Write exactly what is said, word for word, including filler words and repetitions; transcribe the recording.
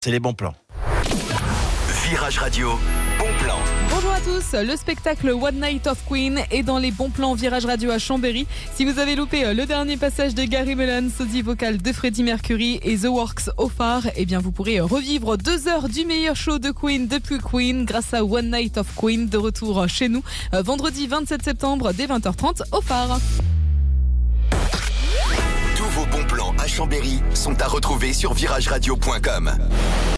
C'est les bons plans. Virage Radio, bon plan. Bonjour à tous, le spectacle One Night of Queen est dans les bons plans Virage Radio à Chambéry. Si vous avez loupé le dernier passage de Gary Mullen, sosie vocal de Freddie Mercury et The Works au phare, eh bien vous pourrez revivre deux heures du meilleur show de Queen depuis Queen grâce à One Night of Queen, de retour chez nous vendredi vingt-sept septembre dès vingt heures trente au phare. Tous vos bons plans à Chambéry sont à retrouver sur virage radio point com.